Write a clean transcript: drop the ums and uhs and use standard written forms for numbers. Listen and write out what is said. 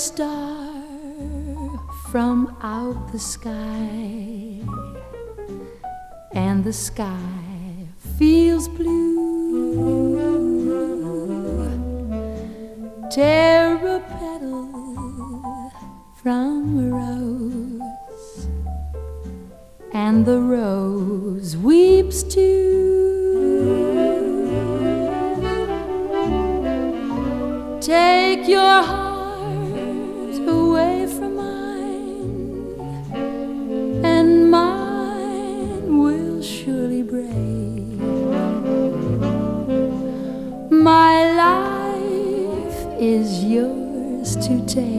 star from out the sky, and the sky feels blue. Tear a petal from a rose, and the rose weeps too. Take your heart